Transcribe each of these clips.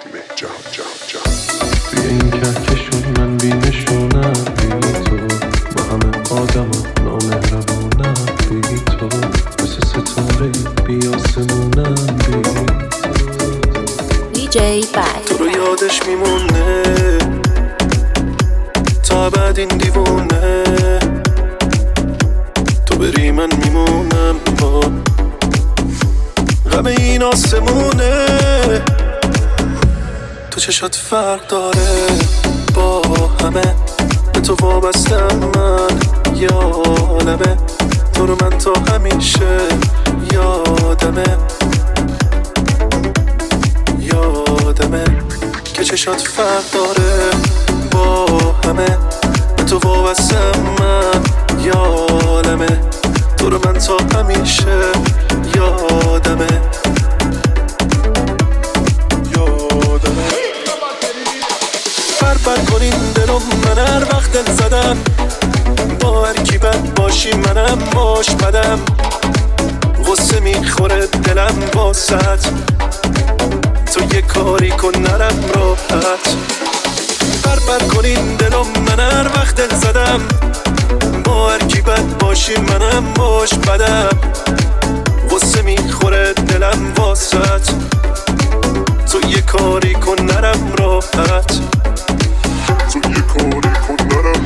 بی این کهکشون من بی نشونم، بی تو با همه آدم و نامهربونم، بی تو مثل ستاره بی آسمونم، بی DJ Bad. تو رو یادش میمونه تا بعد این دیوونه، تو بری من میمونم با غم این آسمونه. تو چشات فرق داره با همه، به تو وابستم من یادمه، تو رو من تا همیشه یادمه که چشات فرق داره با همه، به تو وابستم من یادمه، تو رو من تا همیشه یادمه. بر کنین دلم، من هر وقت دل زدم با هر کی بد باشی منم باش بدم، غصه میخوره دلم واسط، تو یه کاری کن نرم راحت. بر کنین دلم، من هر وقت دل زدم با هر کی بد باشی منم باش بدم، غصه میخوره دلم واسط، تو یه کاری کن نرم راحت، تو یه کاری کن نرم.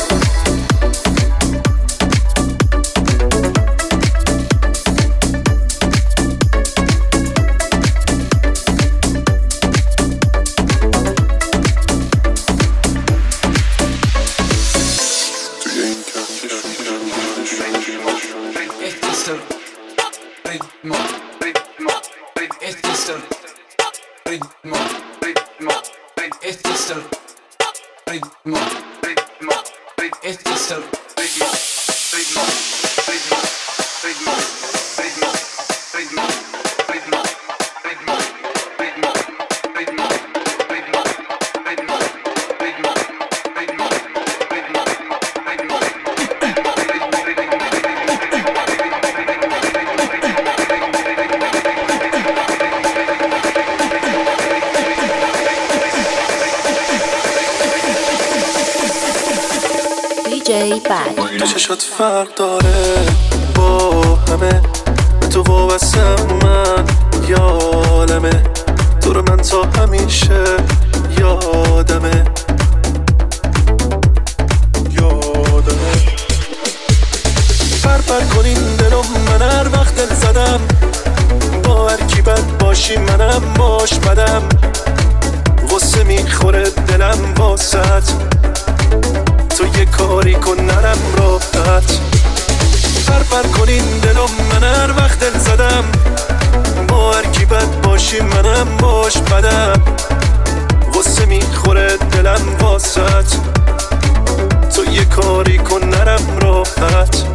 DJ Bad. تو چشات فرق داره با همه، به تو وابستم من یادمه، تو رو من تا همیشه یادمه بر کنین دلم، من هر وقت دل زدم با هر کی بد باشی منم باش بدم، غصه میخوره دلم واسط، تو یه کاری کن نرم راحت. بر کنین دلم، من هر وقت دل زدم با هر کی بد باشی منم باش بدم، غصه میخوره دلم واسط، تو یه کاری کن نرم راحت.